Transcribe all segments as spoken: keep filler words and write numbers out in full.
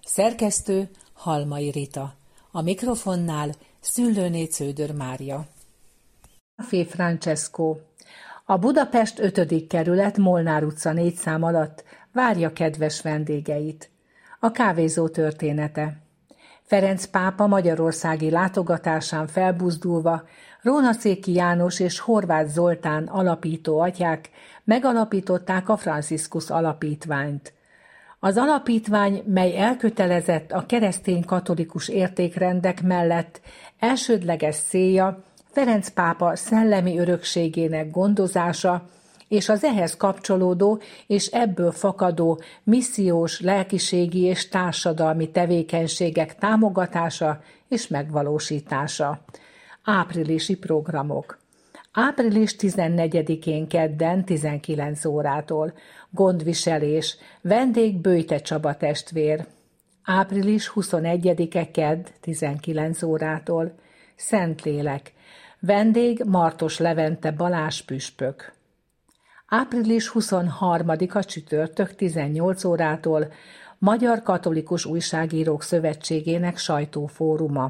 Szerkesztő Halmai Rita. A mikrofonnál Szüllőné Cződör Mária. Café Francesco. A Budapest ötödik kerület Molnár utca négy szám alatt várja kedves vendégeit. A kávézó története. Ferenc pápa magyarországi látogatásán felbuzdulva Rónacéki János és Horváth Zoltán alapító atyák megalapították a Franciscus Alapítványt. Az alapítvány, mely elkötelezett a keresztény-katolikus értékrendek mellett, elsődleges célja Ferenc pápa szellemi örökségének gondozása és az ehhez kapcsolódó és ebből fakadó missziós, lelkiségi és társadalmi tevékenységek támogatása és megvalósítása. Áprilisi programok. április tizennegyedikén kedden tizenkilenc órától gondviselés, vendég Böjte Csaba testvér. április huszonegyedike kedd tizenkilenc órától Szentlélek, vendég Martos Levente Balázs püspök. április huszonharmadika csütörtök tizennyolc órától Magyar Katolikus Újságírók Szövetségének sajtófóruma.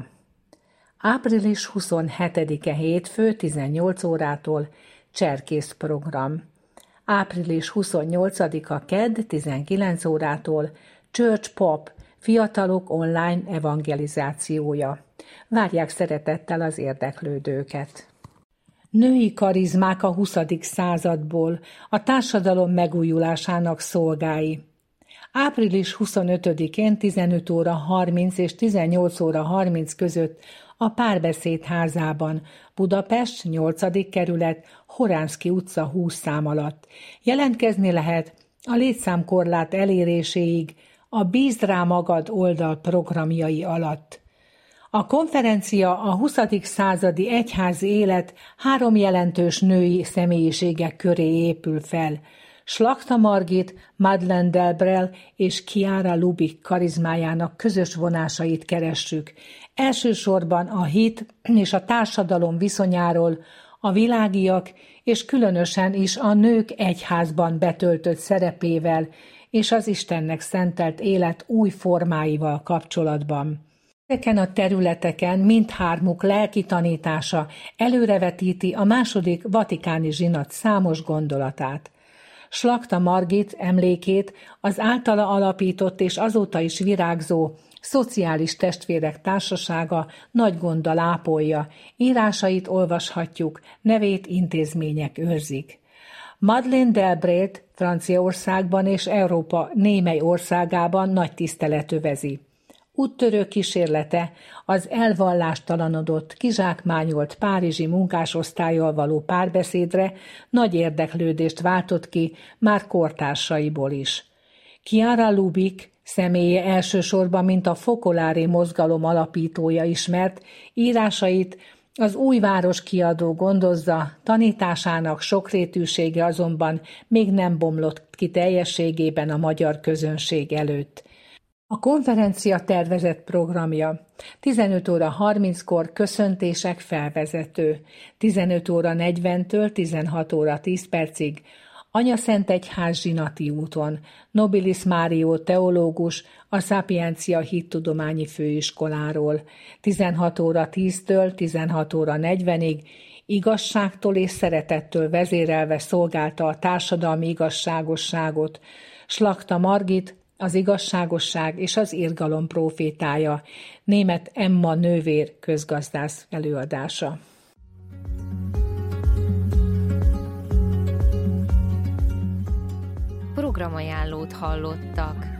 április huszonhetedike hétfő tizennyolc órától cserkész program. április huszonnyolcadika kedd tizenkilenc órától Church Pop, fiatalok online evangelizációja. Várják szeretettel az érdeklődőket. Női karizmák a huszadik századból, a társadalom megújulásának szolgái. április huszonötödikén tizenöt óra harminc és tizennyolc óra harminc között a Párbeszéd házában, Budapest, nyolcadik kerület, Horánszky utca húsz szám alatt. Jelentkezni lehet a létszámkorlát eléréséig a Bízd rá magad oldal programjai alatt. A konferencia a huszadik századi egyházi élet három jelentős női személyiségek köré épül fel. Slachta Margit, Madeleine Delbrel és Chiara Lubich karizmájának közös vonásait keressük. Elsősorban a hit és a társadalom viszonyáról, a világiak és különösen is a nők egyházban betöltött szerepével és az Istennek szentelt élet új formáival kapcsolatban. Ezeken a területeken mindhármuk lelki tanítása előrevetíti a második vatikáni zsinat számos gondolatát. Slachta Margit emlékét az általa alapított és azóta is virágzó Szociális Testvérek Társasága nagy gonddal ápolja, írásait olvashatjuk, nevét intézmények őrzik. Madeleine Delbrelt Franciaországban és Európa némely országában nagy tisztelet övezi. Úttörő kísérlete az elvallástalanodott, kizsákmányolt párizsi munkásosztállyal való párbeszédre nagy érdeklődést váltott ki már kortársaiból is. Chiara Lubich személye elsősorban mint a fokolári mozgalom alapítója ismert, írásait az Újváros kiadó gondozza, tanításának sokrétűsége azonban még nem bomlott ki teljességében a magyar közönség előtt. A konferencia tervezett programja: tizenöt óra harminckor köszöntések, felvezető, tizenöt óra negyventől tizenhat óra tíz percig Anyaszentegyház Zsinati úton, Nobilis Mário teológus a Szapiencia Hittudományi Főiskoláról, tizenhat óra tíztől tizenhat óra negyvenig igazságtól és szeretettől vezérelve szolgálta a társadalmi igazságosságot Slachta Margit, az igazságosság és az irgalom prófétája, Németh Emma nővér közgazdász előadása. Programajánlót hallottak.